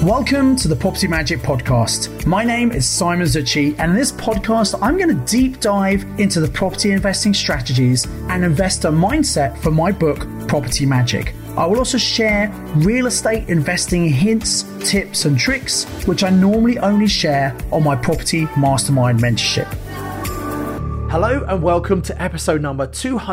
Welcome to the Property Magic Podcast. My name is Simon Zucchi, and in this podcast, I'm going to deep dive into the property investing strategies and investor mindset from my book, Property Magic. I will also share real estate investing hints, tips, and tricks, which I normally only share on my Property Mastermind mentorship. Hello and welcome to episode number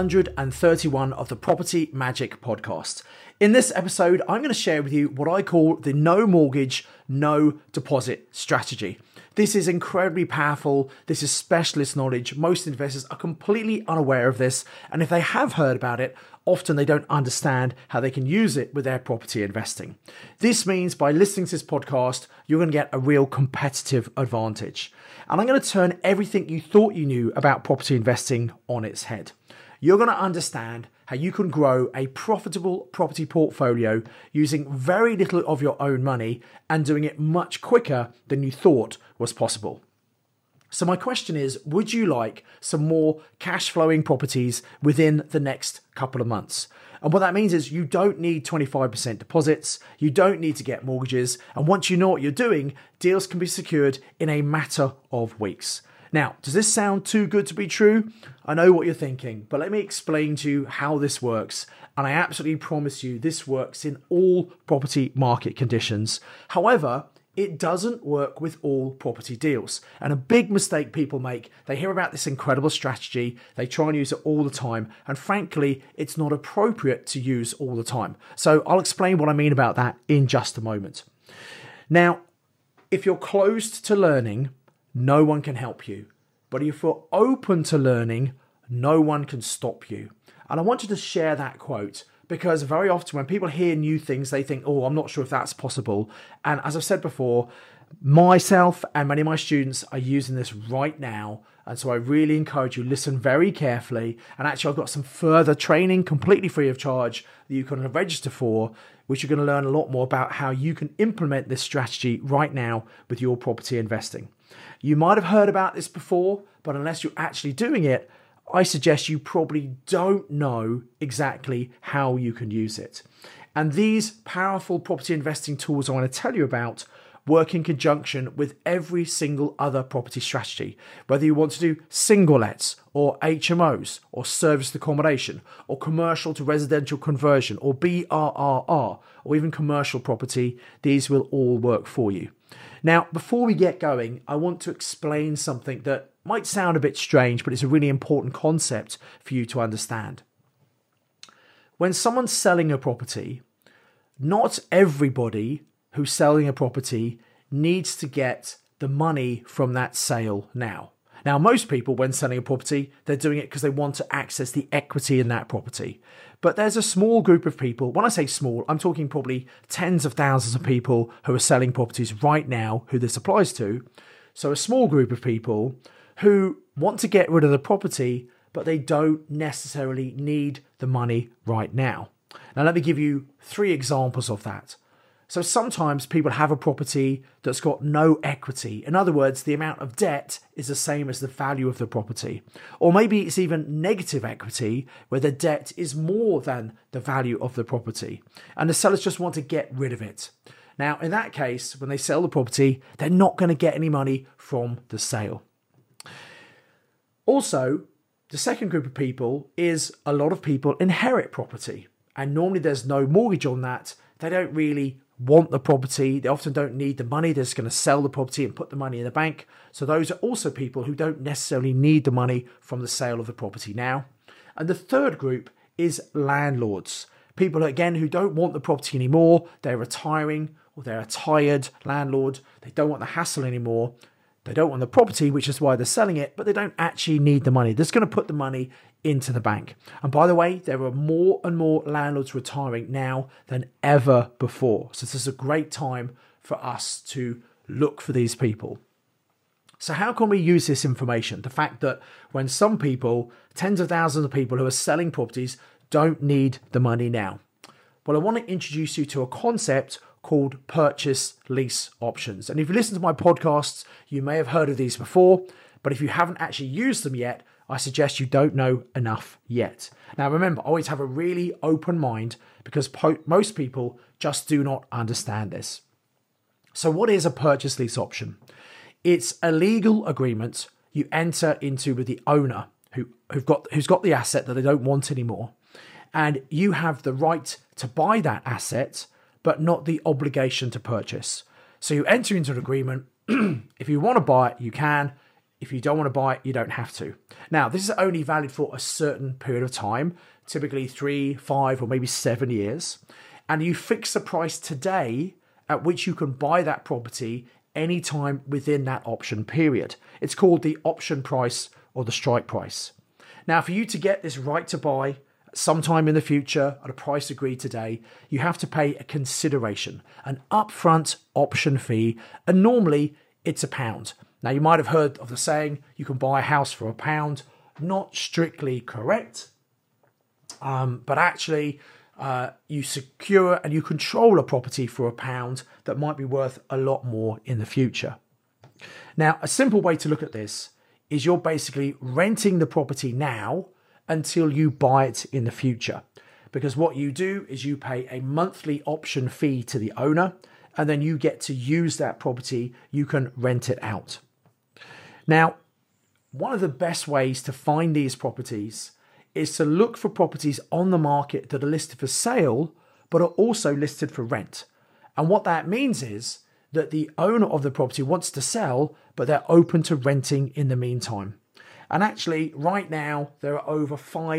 231 of the Property Magic Podcast. In this episode, I'm going to share with you what I call the no mortgage, no deposit strategy. This is incredibly powerful. This is specialist knowledge. Most investors are completely unaware of this, and if they have heard about it, often they don't understand how they can use it with their property investing. This means by listening to this podcast, you're going to get a real competitive advantage. And I'm going to turn everything you thought you knew about property investing on its head. You're going to understand how you can grow a profitable property portfolio using very little of your own money and doing it much quicker than you thought was possible. So my question is, would you like some more cash flowing properties within the next couple of months? And what that means is you don't need 25% deposits, you don't need to get mortgages, and once you know what you're doing, deals can be secured in a matter of weeks. Now, does this sound too good to be true? I know what you're thinking, but let me explain to you how this works. And I absolutely promise you this works in all property market conditions. However, it doesn't work with all property deals. And a big mistake people make, they hear about this incredible strategy, they try and use it all the time, and frankly, it's not appropriate to use all the time. So I'll explain what I mean about that in just a moment. Now, if you're closed to learning, no one can help you. But if you're open to learning, no one can stop you. And I wanted to share that quote because very often when people hear new things, they think, oh, I'm not sure if that's possible. And as I've said before, myself and many of my students are using this right now. And so I really encourage you, listen very carefully. And actually, I've got some further training completely free of charge that you can register for, which you're going to learn a lot more about how you can implement this strategy right now with your property investing. You might have heard about this before, but unless you're actually doing it, I suggest you probably don't know exactly how you can use it. And these powerful property investing tools I want to tell you about work in conjunction with every single other property strategy, whether you want to do single lets or HMOs or serviced accommodation or commercial to residential conversion or BRRR or even commercial property, these will all work for you. Now, before we get going, I want to explain something that might sound a bit strange, but it's a really important concept for you to understand. When someone's selling a property, not everybody who's selling a property needs to get the money from that sale now. Now, most people, when selling a property, they're doing it because they want to access the equity in that property. But there's a small group of people, when I say small, I'm talking probably tens of thousands of people who are selling properties right now who this applies to. So a small group of people who want to get rid of the property, but they don't necessarily need the money right now. Now, let me give you 3 examples of that. So sometimes people have a property that's got no equity. In other words, the amount of debt is the same as the value of the property. Or maybe it's even negative equity where the debt is more than the value of the property. And the sellers just want to get rid of it. Now, in that case, when they sell the property, they're not going to get any money from the sale. Also, the second group of people is a lot of people inherit property. And normally there's no mortgage on that. They don't really want the property. They often don't need the money. They're just going to sell the property and put the money in the bank. So those are also people who don't necessarily need the money from the sale of the property now. And the third group is landlords. People, again, who don't want the property anymore. They're retiring or they're a tired landlord. They don't want the hassle anymore. They don't want the property, which is why they're selling it, but they don't actually need the money. They're just going to put the money into the bank. And by the way, there are more and more landlords retiring now than ever before. So this is a great time for us to look for these people. So how can we use this information? The fact that when some people, tens of thousands of people who are selling properties, don't need the money now. Well, I want to introduce you to a concept called purchase lease options. And if you listen to my podcasts, you may have heard of these before, but if you haven't actually used them yet, I suggest you don't know enough yet. Now, remember, always have a really open mind because most people just do not understand this. So what is a purchase lease option? It's a legal agreement you enter into with the owner who's got the asset that they don't want anymore. And you have the right to buy that asset, but not the obligation to purchase. So you enter into an agreement. If you want to buy it, you can. If you don't want to buy it, you don't have to. Now, this is only valid for a certain period of time, typically 3, 5, or maybe 7 years. And you fix the price today at which you can buy that property anytime within that option period. It's called the option price or the strike price. Now, for you to get this right to buy sometime in the future at a price agreed today, you have to pay a consideration, an upfront option fee, and normally it's £1. Now, you might have heard of the saying, you can buy a house for £1. Not strictly correct, but actually you secure and you control a property for £1 that might be worth a lot more in the future. Now, a simple way to look at this is you're basically renting the property now until you buy it in the future. Because what you do is you pay a monthly option fee to the owner, and then you get to use that property. You can rent it out. Now, one of the best ways to find these properties is to look for properties on the market that are listed for sale, but are also listed for rent. And what that means is that the owner of the property wants to sell, but they're open to renting in the meantime. And actually, right now, there are over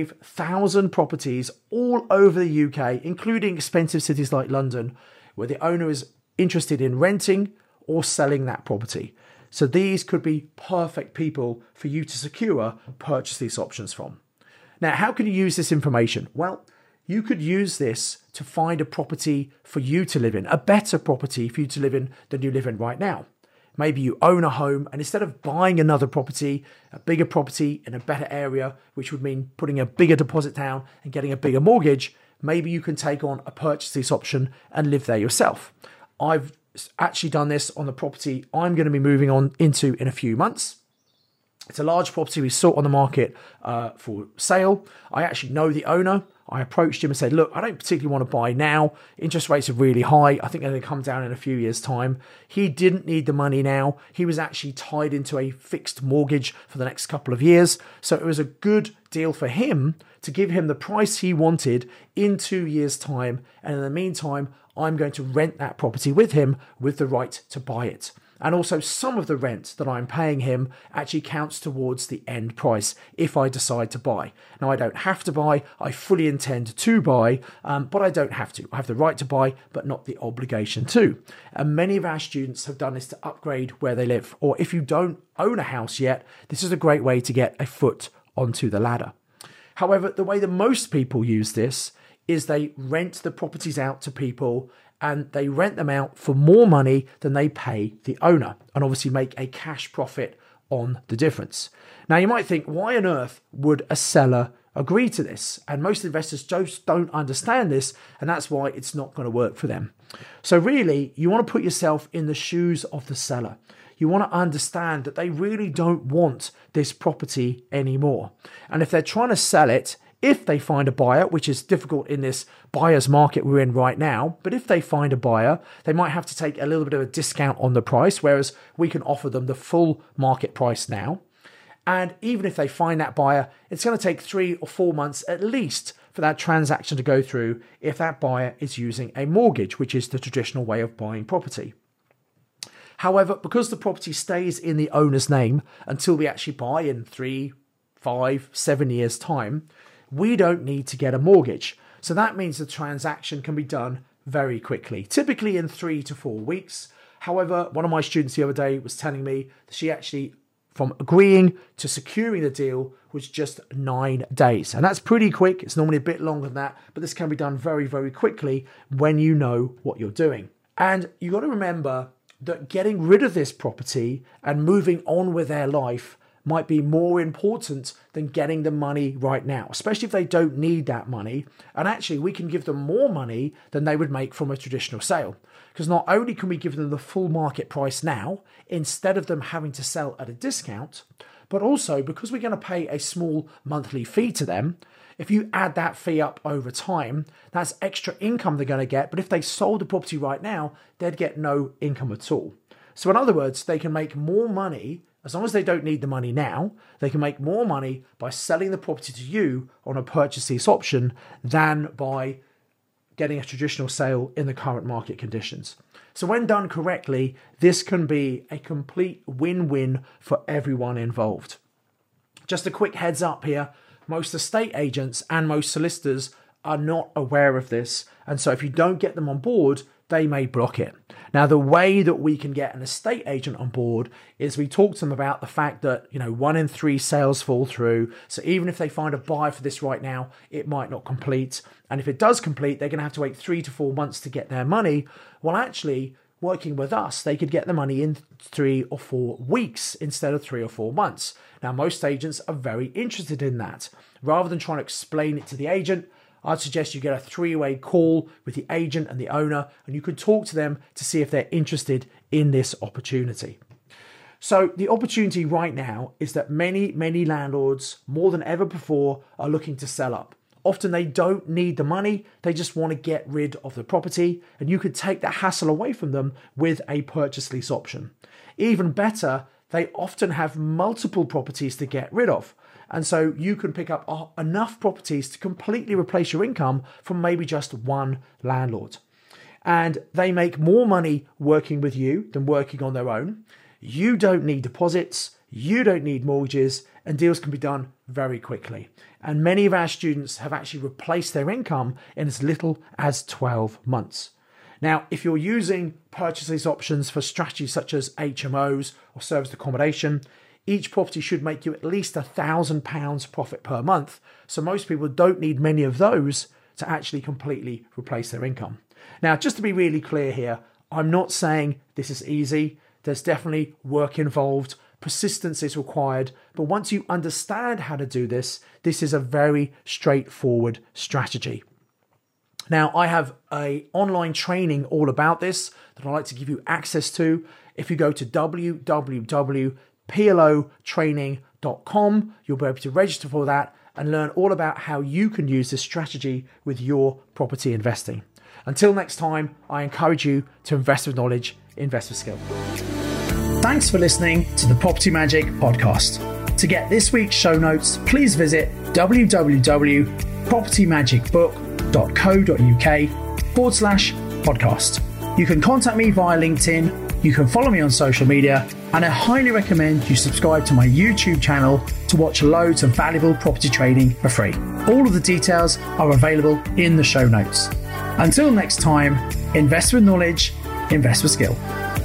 5,000 properties all over the UK, including expensive cities like London, where the owner is interested in renting or selling that property. So these could be perfect people for you to secure purchase lease options from. Now, how can you use this information? Well, you could use this to find a property for you to live in, a better property for you to live in than you live in right now. Maybe you own a home, and instead of buying another property, a bigger property in a better area, which would mean putting a bigger deposit down and getting a bigger mortgage, maybe you can take on a purchase lease option and live there yourself. I've actually done this on the property I'm going to be moving on into in a few months. It's a large property we saw on the market for sale. I actually know the owner. I approached him and said, look, I don't particularly want to buy now. Interest rates are really high. I think they're going to come down in a few years' time. He didn't need the money now. He was actually tied into a fixed mortgage for the next couple of years. So it was a good deal for him to give him the price he wanted in 2 years' time. And in the meantime, I'm going to rent that property with him with the right to buy it. And also some of the rent that I'm paying him actually counts towards the end price if I decide to buy. Now, I don't have to buy. I fully intend to buy, but I don't have to. I have the right to buy, but not the obligation to. And many of our students have done this to upgrade where they live. Or if you don't own a house yet, this is a great way to get a foot onto the ladder. However, the way that most people use this is they rent the properties out to people, and they rent them out for more money than they pay the owner, and obviously make a cash profit on the difference. Now, you might think, why on earth would a seller agree to this? And most investors just don't understand this, and that's why it's not going to work for them. So really, you want to put yourself in the shoes of the seller. You want to understand that they really don't want this property anymore. And if they're trying to sell it, if they find a buyer, which is difficult in this buyer's market we're in right now, but if they find a buyer, they might have to take a little bit of a discount on the price, whereas we can offer them the full market price now. And even if they find that buyer, it's going to take 3 or 4 months at least for that transaction to go through if that buyer is using a mortgage, which is the traditional way of buying property. However, because the property stays in the owner's name until we actually buy in 3, 5, 7 years' time, we don't need to get a mortgage. So that means the transaction can be done very quickly, typically in 3 to 4 weeks. However, one of my students the other day was telling me that she actually, from agreeing to securing the deal, was just 9 days. And that's pretty quick. It's normally a bit longer than that, but this can be done very, very quickly when you know what you're doing. And you've got to remember that getting rid of this property and moving on with their life might be more important than getting the money right now, especially if they don't need that money. And actually, we can give them more money than they would make from a traditional sale. Because not only can we give them the full market price now, instead of them having to sell at a discount, but also because we're going to pay a small monthly fee to them. If you add that fee up over time, that's extra income they're going to get. But if they sold the property right now, they'd get no income at all. So in other words, they can make more money. As long as they don't need the money now, they can make more money by selling the property to you on a purchase lease option than by getting a traditional sale in the current market conditions. So when done correctly, this can be a complete win-win for everyone involved. Just a quick heads up here, most estate agents and most solicitors are not aware of this. And so if you don't get them on board, they may block it. Now, the way that we can get an estate agent on board is we talk to them about the fact that, 1 in 3 sales fall through. So even if they find a buyer for this right now, it might not complete. And if it does complete, they're going to have to wait 3 to 4 months to get their money. Well, actually, working with us, they could get the money in 3 or 4 weeks instead of 3 or 4 months. Now, most agents are very interested in that. Rather than trying to explain it to the agent, I'd suggest you get a 3-way call with the agent and the owner, and you could talk to them to see if they're interested in this opportunity. So the opportunity right now is that many landlords, more than ever before, are looking to sell up. Often they don't need the money, they just want to get rid of the property, and you could take that hassle away from them with a purchase lease option. Even better, they often have multiple properties to get rid of. And so you can pick up enough properties to completely replace your income from maybe just one landlord. And they make more money working with you than working on their own. You don't need deposits, you don't need mortgages, and deals can be done very quickly. And many of our students have actually replaced their income in as little as 12 months. Now, if you're using purchase lease options for strategies such as HMOs or serviced accommodation, each property should make you at least £1,000 profit per month. So most people don't need many of those to actually completely replace their income. Now, just to be really clear here, I'm not saying this is easy. There's definitely work involved. Persistence is required. But once you understand how to do this, this is a very straightforward strategy. Now, I have an online training all about this that I'd like to give you access to. If you go to www.plotraining.com, you'll be able to register for that and learn all about how you can use this strategy with your property investing. Until next time, I encourage you to invest with knowledge, invest with skill. Thanks for listening to the Property Magic podcast. To get this week's show notes, please visit www.propertymagicbook.co.uk/podcast. You can contact me via LinkedIn, you can follow me on social media, and I highly recommend you subscribe to my YouTube channel to watch loads of valuable property training for free. All of the details are available in the show notes. Until next time, invest with knowledge, invest with skill.